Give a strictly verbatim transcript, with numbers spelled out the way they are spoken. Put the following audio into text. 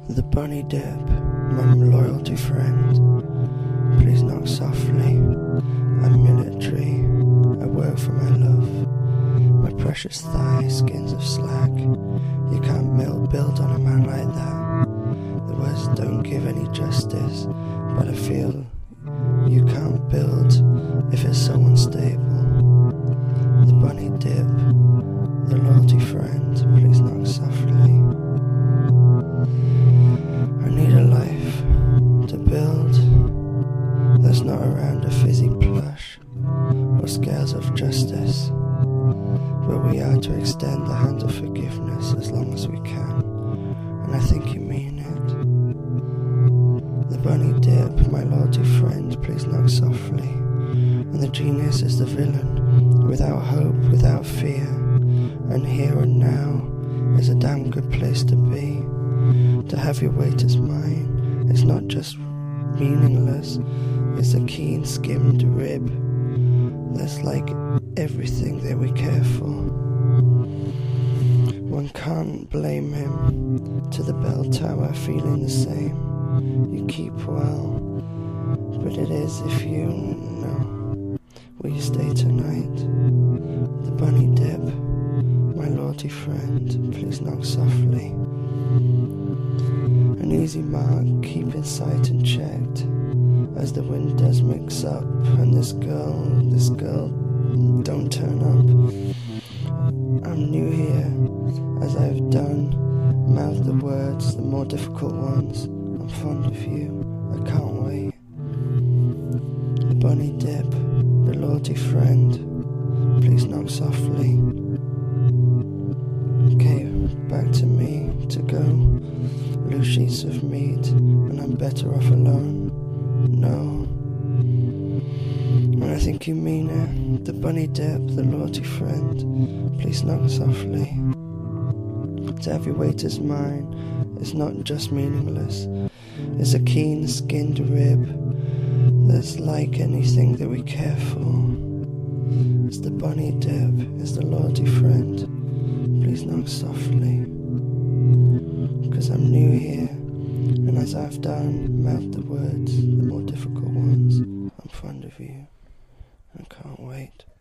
The bunny dip, my loyalty friend, please knock softly. I'm military, I work for my love. My precious thigh, skins of slack. You can't build on a man like that. The words don't give any justice, but I feel you can't build if it's so unstable. The bunny dip, the loyalty friend, please knock softly. I need a life to build that's not around a fizzy plush or scales of justice, but we are to extend the hand of forgiveness as long as we can, and I think you mean it. The bunny dip, my loyalty friend, please knock softly. And the genius is the villain, without hope, without fear, and here and now is a damn good place to be. To have your weight as mine, it's not just meaningless, it's a keen skimmed rib that's like everything that we care for. One can't blame him. To the bell tower, feeling the same. You keep well, but it is if you know. Will you stay tonight? The bunny dip, my loyalty friend, please knock softly. An easy mark, keep in sight and checked, as the wind does mix up, and this girl, this girl, don't turn up. I'm new here, as I've done, mouth the words, the more difficult ones. I'm fond of you, I can't wait. The bunny dip, the loyalty friend, please knock softly. Okay, back to me, to go. Loose sheets of meat, and I'm better off alone. No. And I think you mean it. The bunny dip, the loyalty friend, please knock softly. To have your weight as mine is not just meaningless, it's a keen skinned rib that's like anything that we care for. It's the bunny dip, it's the loyalty friend, please knock softly. Cause I'm new here, and as I've done, mouth the words, the more difficult ones. I'm fond of you, and I can't wait.